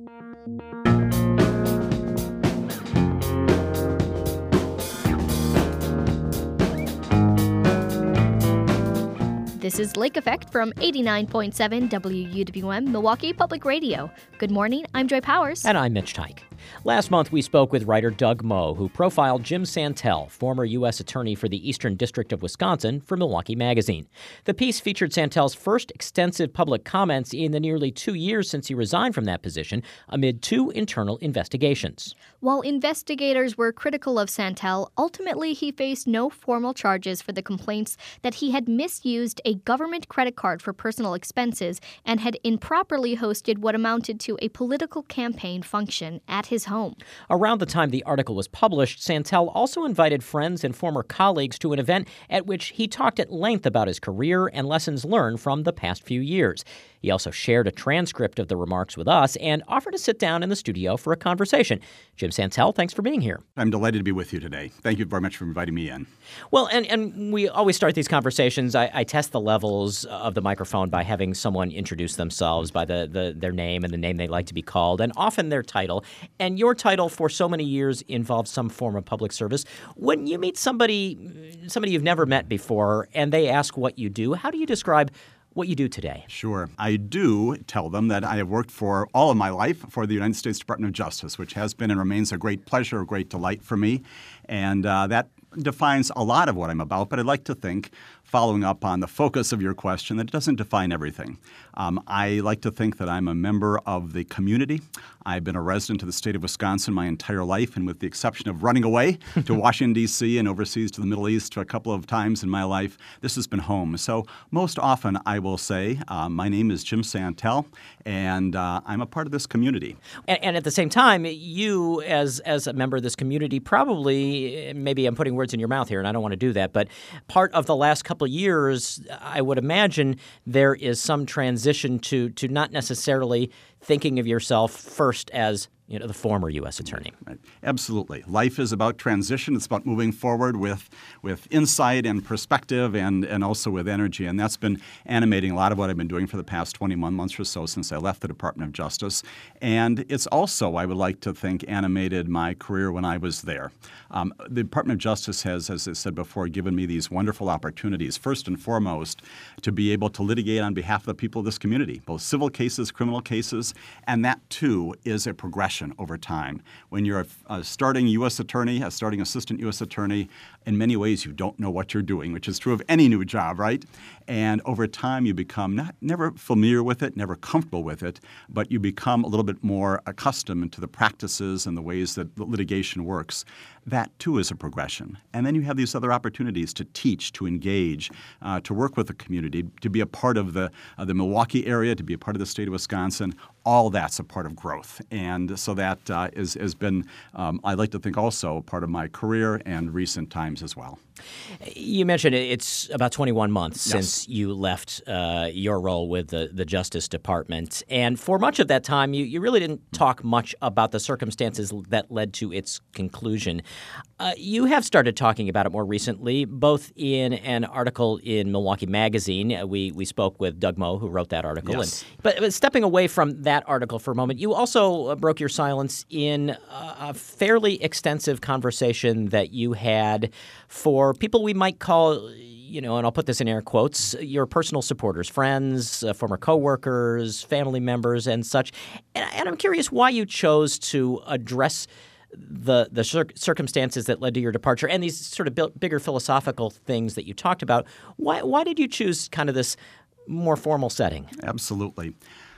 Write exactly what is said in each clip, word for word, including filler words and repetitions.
This is Lake Effect from eighty-nine point seven W U W M Milwaukee Public Radio. Good morning, I'm Joy Powers. And I'm Mitch Teich. Last month, we spoke with writer Doug Moe, who profiled Jim Santel, former U S attorney for the Eastern District of Wisconsin, for Milwaukee Magazine. The piece featured Santel's first extensive public comments in the nearly two years since he resigned from that position amid two internal investigations. While investigators were critical of Santel, ultimately he faced no formal charges for the complaints that he had misused a government credit card for personal expenses and had improperly hosted what amounted to a political campaign function at his home. Around the time the article was published, Santel also invited friends and former colleagues to an event at which he talked at length about his career and lessons learned from the past few years. He also shared a transcript of the remarks with us and offered to sit down in the studio for a conversation. Jim Santel, thanks for being here. I'm delighted to be with you today. Thank you very much for inviting me in. Well, and, and we always start these conversations. I, I test the levels of the microphone by having someone introduce themselves by the, the their name and the name they like to be called, and often their title. And your title for so many years involves some form of public service. When you meet somebody, somebody you've never met before, and they ask what you do, how do you describe what you do today? Sure. I do tell them that I have worked for all of my life for the United States Department of Justice, which has been and remains a great pleasure, a great delight for me. And uh, that defines a lot of what I'm about, but I'd like to think, following up on the focus of your question, that it doesn't define everything. Um, I like to think that I'm a member of the community. I've been a resident of the state of Wisconsin my entire life, and with the exception of running away to Washington, D C and overseas to the Middle East a couple of times in my life, this has been home. So most often I will say, uh, my name is Jim Santel, and uh, I'm a part of this community. And, and at the same time, you, as, as a member of this community, probably, maybe I'm putting words in your mouth here, and I don't want to do that, but part of the last couple of years, I would imagine there is some transition to to not necessarily thinking of yourself first as, you know, the former U S attorney. Right. Absolutely. Life is about transition. It's about moving forward with with insight and perspective and, and also with energy. And that's been animating a lot of what I've been doing for the past twenty-one months or so since I left the Department of Justice. And it's also, I would like to think, animated my career when I was there. Um, the Department of Justice has, as I said before, given me these wonderful opportunities, first and foremost, to be able to litigate on behalf of the people of this community, both civil cases, criminal cases, and that, too, is a progression over time. When you're a, a starting U S attorney, a starting assistant U S attorney, in many ways you don't know what you're doing, which is true of any new job, right? And over time you become not never familiar with it, never comfortable with it, but you become a little bit more accustomed to the practices and the ways that litigation works. That, too, is a progression. And then you have these other opportunities to teach, to engage, uh, to work with the community, to be a part of the, uh, the Milwaukee area, to be a part of the state of Wisconsin. All that's a part of growth. And so that uh, is, has been, um, I like to think, also a part of my career and recent times as well. You mentioned it's about twenty-one months Yes. since you left uh, your role with the, the Justice Department. And for much of that time, you, you really didn't talk much about the circumstances that led to its conclusion. Uh, you have started talking about it more recently, both in an article in Milwaukee Magazine. Uh, we we spoke with Doug Moe, who wrote that article. Yes. And, but, but stepping away from that article for a moment, you also uh, broke your silence in a, a fairly extensive conversation that you had for people we might call, you know, and I'll put this in air quotes, your personal supporters, friends, uh, former coworkers, family members, and such. And, and I'm curious why you chose to address the the cir- circumstances that led to your departure and these sort of bi- bigger philosophical things that you talked about. Why why did you choose kind of this more formal setting? Absolutely.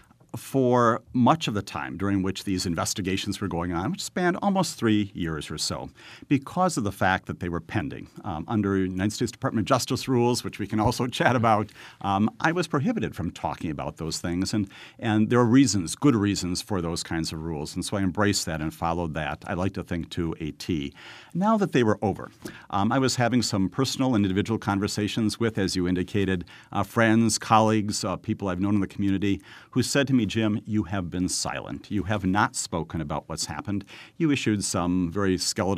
For much of the time during which these investigations were going on, which spanned almost three years or so, because of the fact that they were pending um, under United States Department of Justice rules, which we can also chat about, um, I was prohibited from talking about those things. And, and there are reasons, good reasons for those kinds of rules. And so I embraced that and followed that, I like to think, to a T. Now that they were over, um, I was having some personal and individual conversations with, as you indicated, uh, friends, colleagues, uh, people I've known in the community who said to me, Jim, you have been silent. You have not spoken about what's happened. You issued some very skeletal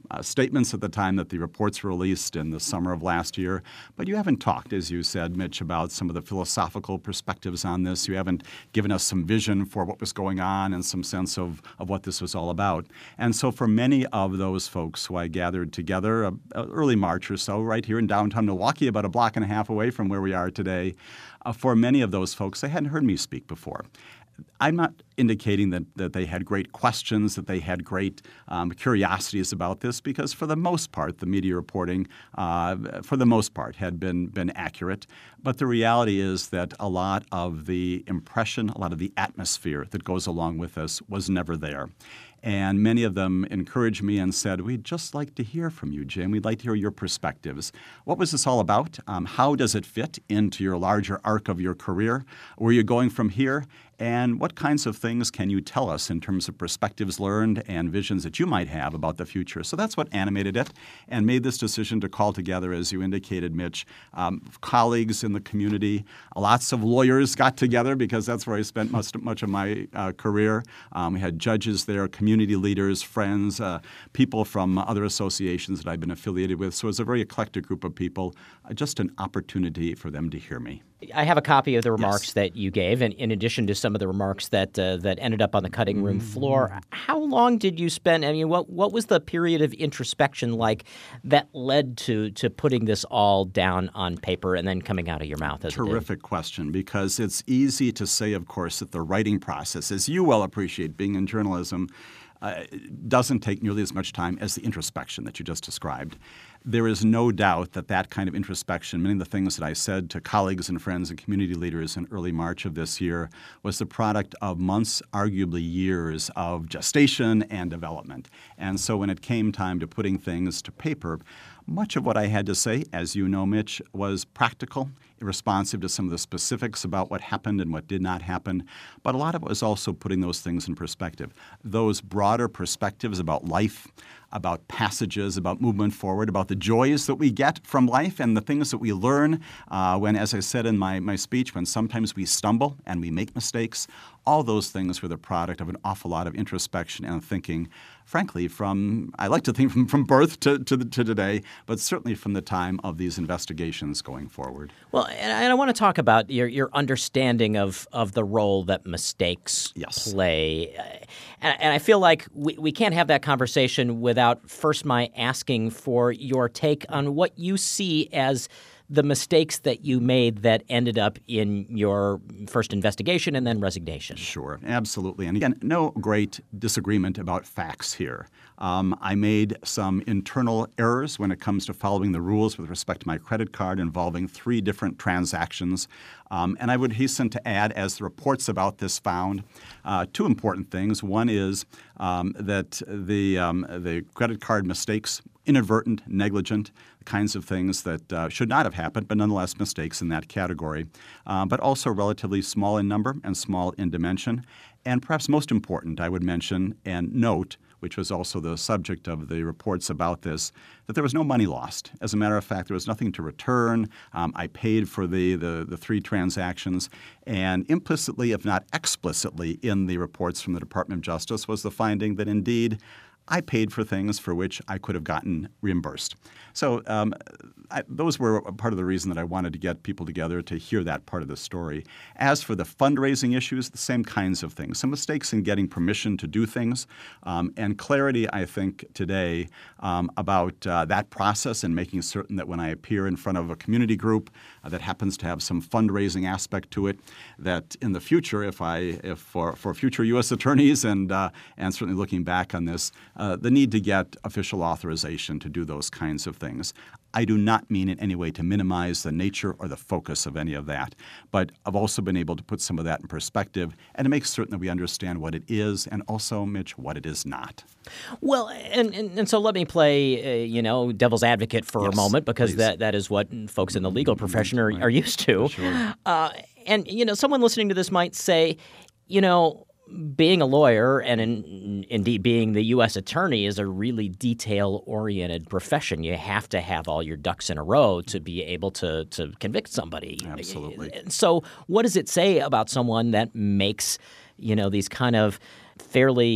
uh, statements at the time that the reports were released in the summer of last year. But you haven't talked, as you said, Mitch, about some of the philosophical perspectives on this. You haven't given us some vision for what was going on and some sense of, of what this was all about. And so for many of those folks who I gathered together uh, early March or so, right here in downtown Milwaukee, about a block and a half away from where we are today, uh, for many of those folks, they hadn't heard me speak before. I'm not indicating that, that they had great questions, that they had great um, curiosities about this, because for the most part, the media reporting, uh, for the most part, had been, been accurate. But the reality is that a lot of the impression, a lot of the atmosphere that goes along with this was never there. And many of them encouraged me and said, we'd just like to hear from you, Jim. We'd like to hear your perspectives. What was this all about? Um, how does it fit into your larger arc of your career? Where are you going from here? And what kinds of things can you tell us in terms of perspectives learned and visions that you might have about the future? So that's what animated it and made this decision to call together, as you indicated, Mitch, um, colleagues in the community. Lots of lawyers got together because that's where I spent much, much of my uh, career. Um, we had judges there, community leaders, friends, uh, people from other associations that I've been affiliated with. So it was a very eclectic group of people, uh, just an opportunity for them to hear me. I have a copy of the remarks Yes. that you gave, and in addition to some of the remarks that uh, that ended up on the cutting room floor. How long did you spend? I mean, what what was the period of introspection like that led to to putting this all down on paper and then coming out of your mouth? As Terrific question, because it's easy to say, of course, that the writing process, as you well appreciate being in journalism, uh, doesn't take nearly as much time as the introspection that you just described. There is no doubt that that kind of introspection, many of the things that I said to colleagues and friends and community leaders in early March of this year, was the product of months, arguably years, of gestation and development. And so when it came time to putting things to paper, much of what I had to say, as you know, Mitch, was practical, responsive to some of the specifics about what happened and what did not happen. But a lot of it was also putting those things in perspective. Those broader perspectives about life, about passages, about movement forward, about the joys that we get from life and the things that we learn uh, when, as I said in my, my speech, when sometimes we stumble and we make mistakes. All those things were the product of an awful lot of introspection and thinking, frankly, from, I like to think from, from birth to, to, the, to today, but certainly from the time of these investigations going forward. Well, and I want to talk about your, your understanding of, of the role that mistakes Yes. play. And, and I feel like we, we can't have that conversation without first my asking for your take on what you see as the mistakes that you made that ended up in your first investigation and then resignation. Sure, absolutely. And again, no great disagreement about facts here. Um, I made some internal errors when it comes to following the rules with respect to my credit card involving three different transactions. Um, and I would hasten to add, as the reports about this found, uh, two important things. One is um, that the, um, the credit card mistakes, inadvertent, negligent, kinds of things that uh, should not have happened, but nonetheless mistakes in that category, uh, but also relatively small in number and small in dimension. And perhaps most important, I would mention and note, which was also the subject of the reports about this, that there was no money lost. As a matter of fact, there was nothing to return. Um, I paid for the, the, the three transactions. And implicitly, if not explicitly, in the reports from the Department of Justice was the finding that indeed I paid for things for which I could have gotten reimbursed. So um, I, those were part of the reason that I wanted to get people together to hear that part of the story. As for the fundraising issues, the same kinds of things. Some mistakes in getting permission to do things, um, and clarity, I think, today um, about uh, that process and making certain that when I appear in front of a community group uh, that happens to have some fundraising aspect to it, that in the future, if I, if for, for future U S attorneys and uh, and certainly looking back on this, uh, the need to get official authorization to do those kinds of things. I do not mean in any way to minimize the nature or the focus of any of that, but I've also been able to put some of that in perspective and to make certain that we understand what it is and also, Mitch, what it is not. Well, and, and, and so let me play, uh, you know, devil's advocate for Yes, a moment, because please. that, that is what folks in the legal profession are, are used to. Sure. Uh, and, you know, someone listening to this might say, you know, being a lawyer and in, indeed being the U S attorney is a really detail-oriented profession. You have to have all your ducks in a row to be able to, to convict somebody. Absolutely. So what does it say about someone that makes, you know, these kind of fairly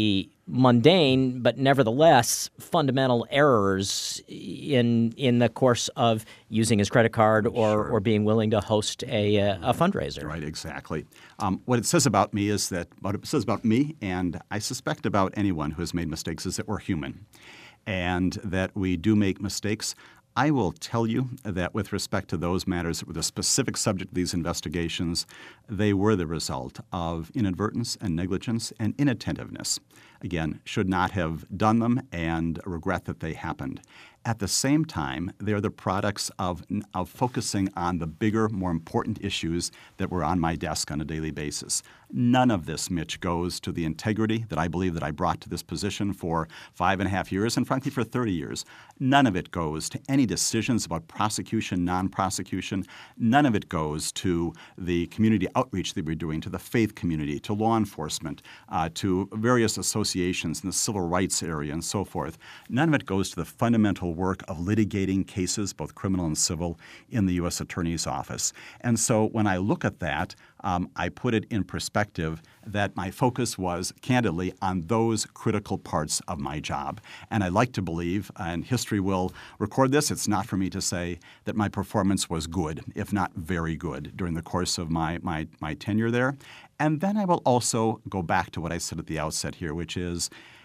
mundane but nevertheless fundamental errors in in the course of using his credit card or, Sure. or being willing to host a, a fundraiser. Right, exactly. Um, what it says about me is that what it says about me, and I suspect about anyone who has made mistakes, is that we're human and that we do make mistakes. I will tell you that with respect to those matters that were the specific subject of these investigations, they were the result of inadvertence and negligence and inattentiveness. Again, should not have done them and regret that they happened. At the same time, they're the products of, of focusing on the bigger, more important issues that were on my desk on a daily basis. None of this, Mitch, goes to the integrity that I believe that I brought to this position for five and a half years and frankly for thirty years. None of it goes to any decisions about prosecution, non-prosecution. None of it goes to the community outreach that we're doing, to the faith community, to law enforcement, uh, to various associations in the civil rights area and so forth. None of it goes to the fundamental work of litigating cases, both criminal and civil, in the U S Attorney's Office. And so when I look at that, um, I put it in perspective that my focus was, candidly, on those critical parts of my job. And I like to believe, and history will record this, it's not for me to say, that my performance was good, if not very good, during the course of my, my, my tenure there. And then I will also go back to what I said at the outset here, which is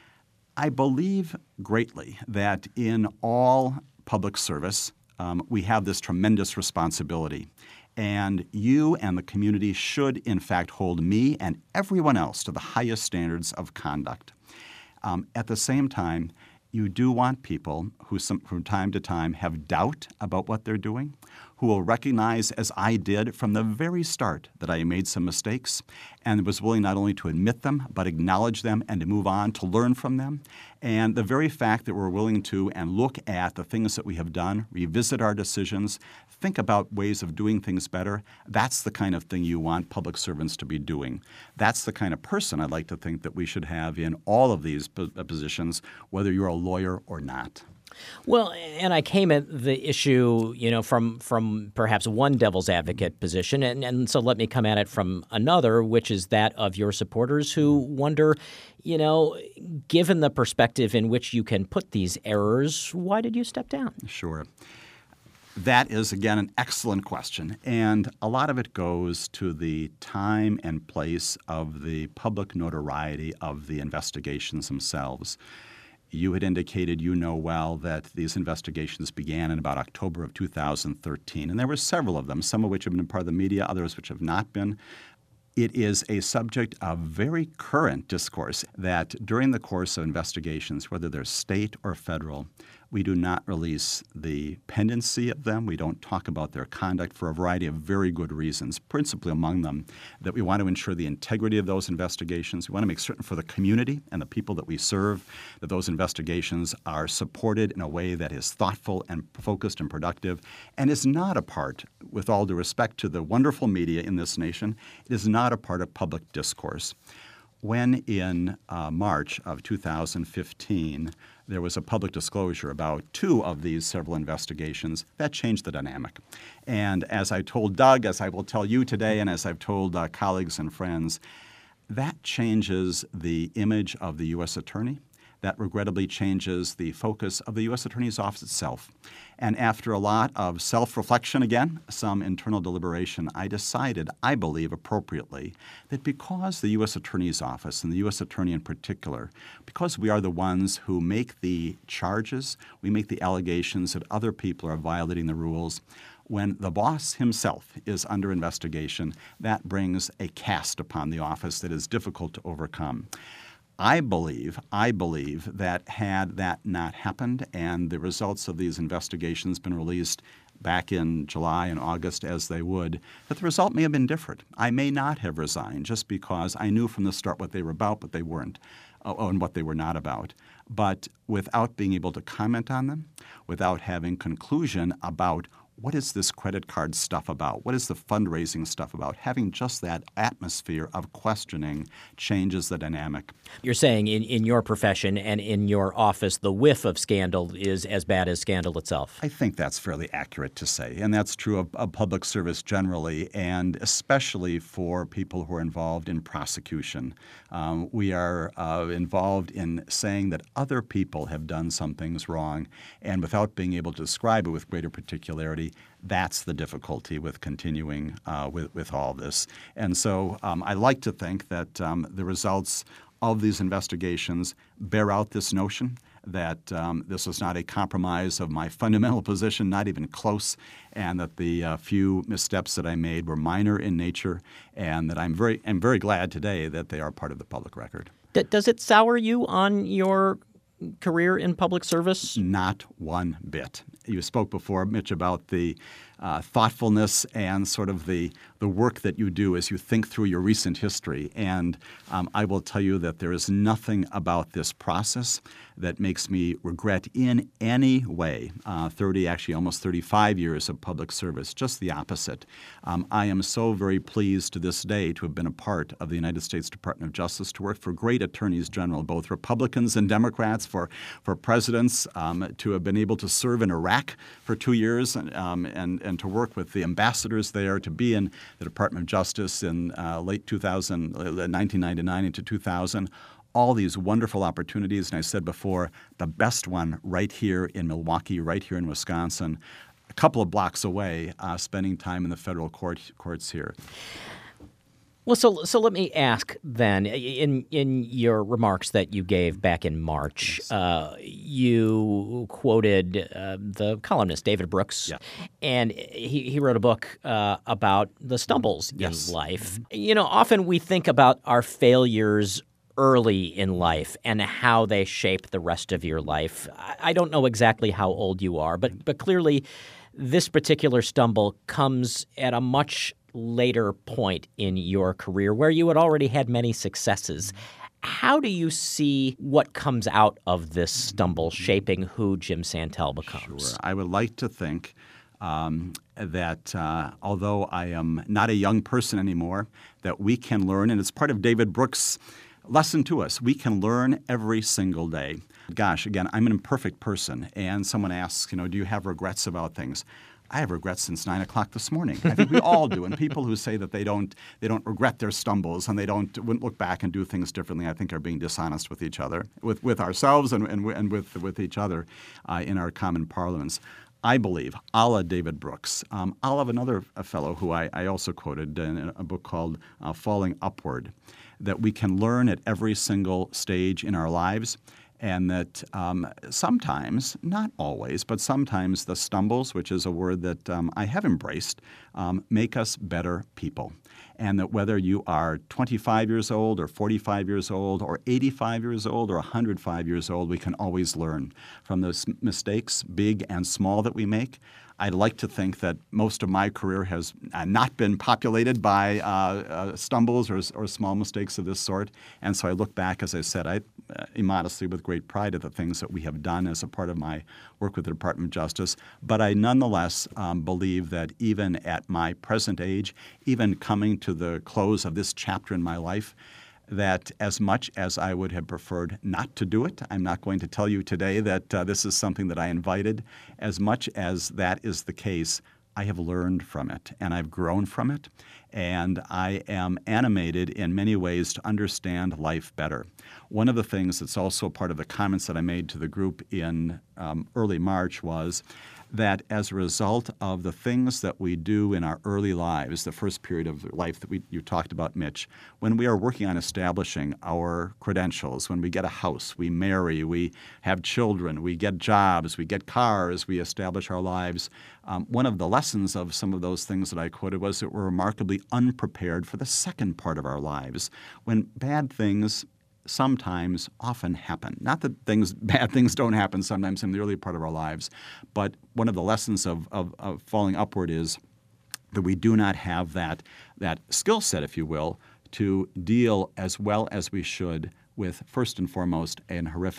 I believe greatly that in all public service, um, we have this tremendous responsibility. And you and the community should, in fact, hold me and everyone else to the highest standards of conduct. Um, at the same time, you do want people who some, from time to time have doubt about what they're doing, who will recognize, as I did from the very start, that I made some mistakes and was willing not only to admit them, but acknowledge them and to move on, to learn from them. And the very fact that we're willing to and look at the things that we have done, revisit our decisions, think about ways of doing things better, that's the kind of thing you want public servants to be doing. That's the kind of person I'd like to think that we should have in all of these positions, whether you're a lawyer or not. Well, and I came at the issue, you know, from from perhaps one devil's advocate position, and, and so let me come at it from another, which is that of your supporters who wonder, you know, given the perspective in which you can put these errors, why did you step down? Sure. That is, again, an excellent question, and a lot of it goes to the time and place of the public notoriety of the investigations themselves. You had indicated, you know well, that these investigations began in about October of two thousand thirteen, and there were several of them, some of which have been part of the media, others which have not been. It is a subject of very current discourse that during the course of investigations, whether they're state or federal, we do not release the pendency of them. We don't talk about their conduct for a variety of very good reasons, principally among them that we want to ensure the integrity of those investigations. We want to make certain for the community and the people that we serve that those investigations are supported in a way that is thoughtful and focused and productive and is not a part, with all due respect to the wonderful media in this nation, it is not a part of public discourse. When in uh, March of two thousand fifteen, there was a public disclosure about two of these several investigations, that changed the dynamic. And as I told Doug, as I will tell you today, and as I've told uh, colleagues and friends, that changes the image of the U S Attorney. That regrettably changes the focus of the U S Attorney's Office itself. And after a lot of self-reflection again, some internal deliberation, I decided, I believe appropriately, that because the U S Attorney's Office and the U S Attorney in particular, because we are the ones who make the charges, we make the allegations that other people are violating the rules, when the boss himself is under investigation, that brings a cast upon the office that is difficult to overcome. I believe, I believe that had that not happened and the results of these investigations been released back in July and August as they would, that the result may have been different. I may not have resigned just because I knew from the start what they were about, but they weren't, uh, and what they were not about. But without being able to comment on them, without having conclusion about what is this credit card stuff about? What is the fundraising stuff about? Having just that atmosphere of questioning changes the dynamic. You're saying in, in your profession and in your office, the whiff of scandal is as bad as scandal itself. I think that's fairly accurate to say, and that's true of, of public service generally, and especially for people who are involved in prosecution. Um, we are uh, involved in saying that other people have done some things wrong, and without being able to describe it with greater particularity, that's the difficulty with continuing uh, with, with all this. And so um, I like to think that um, the results of these investigations bear out this notion that um, this was not a compromise of my fundamental position, not even close, and that the uh, few missteps that I made were minor in nature, and that I'm very, I'm very glad today that they are part of the public record. D- does it sour you on your career in public service? Not one bit. You spoke before, Mitch, about the uh, thoughtfulness and sort of the, the work that you do as you think through your recent history. And um, I will tell you that there is nothing about this process that makes me regret in any way uh, thirty, actually almost thirty-five years of public service. Just the opposite. Um, I am so very pleased to this day to have been a part of the United States Department of Justice, to work for great attorneys general, both Republicans and Democrats, for, for presidents, um, to have been able to serve in Iraq for two years and, um, and, and to work with the ambassadors there, to be in the Department of Justice in uh, late two thousand, nineteen ninety-nine into two thousand. All these wonderful opportunities, and I said before, the best one right here in Milwaukee, right here in Wisconsin, a couple of blocks away, uh, spending time in the federal court, courts here. Well, so so let me ask then, in in your remarks that you gave back in March, yes. uh, you quoted uh, the columnist David Brooks, yeah. and he, he wrote a book uh, about the stumbles yes. in life. You know, often we think about our failures early in life and how they shape the rest of your life. I don't know exactly how old you are, but but clearly this particular stumble comes at a much later point in your career where you had already had many successes. How do you see what comes out of this stumble shaping who Jim Santel becomes? Sure. I would like to think um, that uh, although I am not a young person anymore, that we can learn, and it's part of David Brooks' lesson to us. We can learn every single day. Gosh, again, I'm an imperfect person, and someone asks, you know, do you have regrets about things? I have regrets since nine o'clock this morning. I think we all do. And people who say that they don't they don't regret their stumbles and they don't wouldn't look back and do things differently, I think are being dishonest with each other, with with ourselves and and, and with with each other uh, in our common parlance. I believe, a la David Brooks, um, a la another a fellow who I, I also quoted in a book called uh, Falling Upward, that we can learn at every single stage in our lives, and that um, sometimes, not always, but sometimes the stumbles, which is a word that um, I have embraced, um, make us better people. And that whether you are twenty-five years old or forty-five years old or eighty-five years old or one hundred five years old, we can always learn from those mistakes, big and small, that we make. I'd like to think that most of my career has not been populated by uh, uh, stumbles or, or small mistakes of this sort. And so I look back, as I said, I uh, immodestly with great pride at the things that we have done as a part of my work with the Department of Justice. But I nonetheless um, believe that even at my present age, even coming to the close of this chapter in my life, that as much as I would have preferred not to do it, I'm not going to tell you today that uh, this is something that I invited. As much as that is the case, I have learned from it, and I've grown from it, and I am animated in many ways to understand life better. One of the things that's also part of the comments that I made to the group in um, early March was that as a result of the things that we do in our early lives, the first period of life that we, you talked about, Mitch, when we are working on establishing our credentials, when we get a house, we marry, we have children, we get jobs, we get cars, we establish our lives, um, one of the lessons of some of those things that I quoted was that we're remarkably unprepared for the second part of our lives, when bad things sometimes often happen. Not that things, bad things don't happen sometimes in the early part of our lives, but one of the lessons of, of, of falling upward is that we do not have that, that skill set, if you will, to deal as well as we should with, first and foremost, an horrific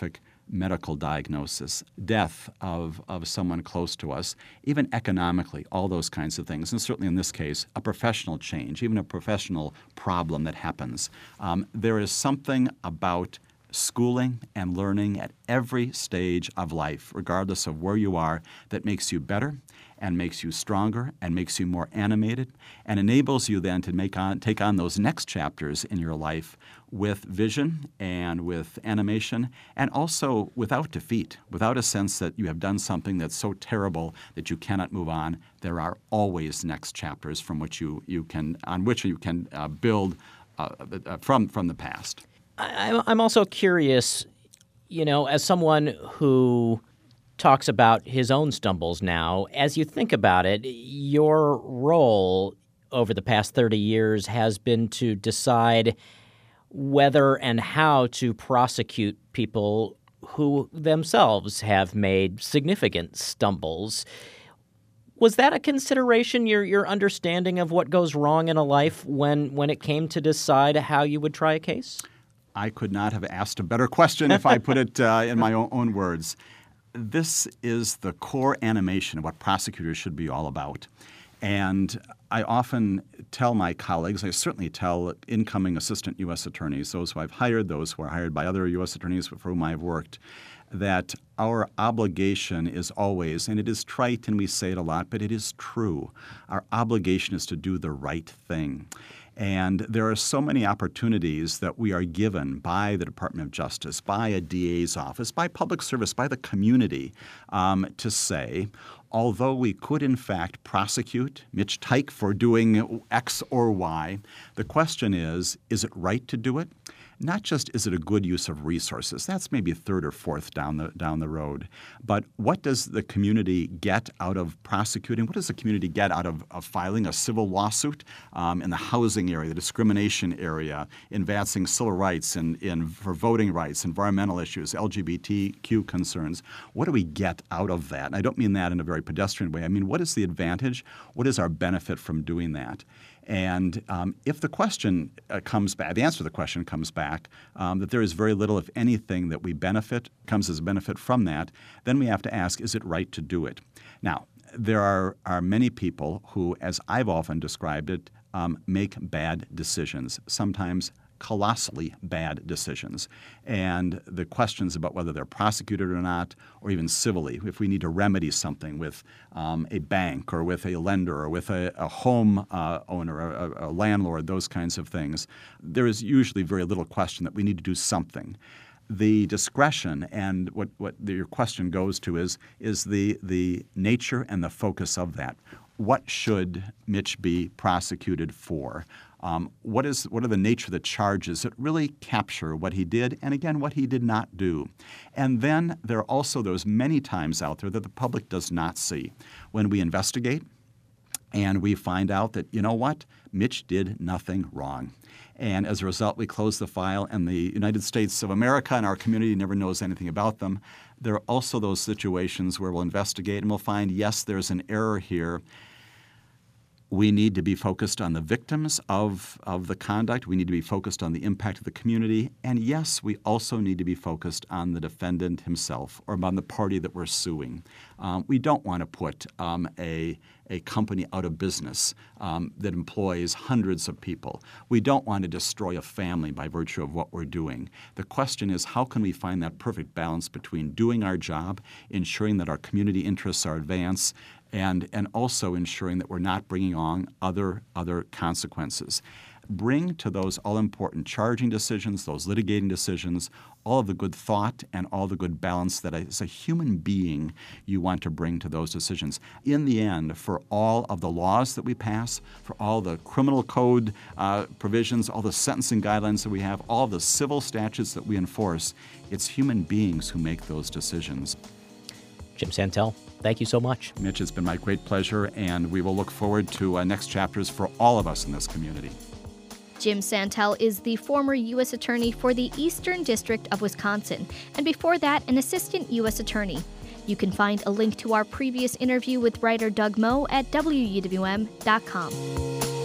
medical diagnosis, death of, of someone close to us, even economically, all those kinds of things. And certainly in this case, a professional change, even a professional problem that happens. Um, there is something about schooling and learning at every stage of life, regardless of where you are, that makes you better and makes you stronger and makes you more animated and enables you then to make on, take on those next chapters in your life with vision and with animation and also without defeat, without a sense that you have done something that's so terrible that you cannot move on. There are always next chapters from which you, you can, on which you can uh, build uh, uh, from, from the past. I, I'm also curious, you know, as someone who talks about his own stumbles now, as you think about it, your role over the past thirty years has been to decide whether and how to prosecute people who themselves have made significant stumbles. Was that a consideration, your your understanding of what goes wrong in a life when, when it came to decide how you would try a case? I could not have asked a better question if I put it uh, in my own, own words. This is the core animation of what prosecutors should be all about. And I often tell my colleagues, I certainly tell incoming assistant U S attorneys, those who I've hired, those who are hired by other U S attorneys for whom I've worked, that our obligation is always, and it is trite and we say it a lot, but it is true, our obligation is to do the right thing. And there are so many opportunities that we are given by the Department of Justice, by a D A's office, by public service, by the community um, to say, although we could in fact prosecute Mitch Teich for doing X or Y, the question is, is it right to do it? Not just is it a good use of resources, that's maybe third or fourth down the down the road, but what does the community get out of prosecuting? What does the community get out of, of filing a civil lawsuit um, in the housing area, the discrimination area, in advancing civil rights and in, for voting rights, environmental issues, L G B T Q concerns? What do we get out of that? And I don't mean that in a very pedestrian way. I mean, what is the advantage? What is our benefit from doing that? And um, if the question uh, comes back, the answer to the question comes back, um, that there is very little, if anything, that we benefit, comes as a benefit from that, then we have to ask, is it right to do it? Now, there are, are many people who, as I've often described it, um, make bad decisions, sometimes colossally bad decisions. And the questions about whether they're prosecuted or not, or even civilly, if we need to remedy something with um, a bank or with a lender or with a, a home uh, owner, a, a landlord, those kinds of things, there is usually very little question that we need to do something. The discretion and what, what the, your question goes to is, is the, the nature and the focus of that. What should Mitch be prosecuted for? Um, what is what are the nature of the charges that really capture what he did and, again, what he did not do? And then there are also those many times out there that the public does not see. When we investigate and we find out that, you know what, Mitch did nothing wrong. And as a result, we close the file and the United States of America and our community never knows anything about them. There are also those situations where we'll investigate and we'll find, yes, there's an error here. We need to be focused on the victims of, of the conduct. We need to be focused on the impact of the community. And yes, we also need to be focused on the defendant himself or on the party that we're suing. Um, we don't want to put um, a, a company out of business um, that employs hundreds of people. We don't want to destroy a family by virtue of what we're doing. The question is, how can we find that perfect balance between doing our job, ensuring that our community interests are advanced, and and also ensuring that we're not bringing on other other consequences. Bring to those all-important charging decisions, those litigating decisions, all of the good thought and all the good balance that as a human being you want to bring to those decisions. In the end, for all of the laws that we pass, for all the criminal code uh, provisions, all the sentencing guidelines that we have, all the civil statutes that we enforce, it's human beings who make those decisions. Jim Santel, thank you so much. Mitch, it's been my great pleasure, and we will look forward to uh, next chapters for all of us in this community. Jim Santel is the former U S Attorney for the Eastern District of Wisconsin, and before that, an Assistant U S Attorney. You can find a link to our previous interview with writer Doug Moe at W U W M dot com.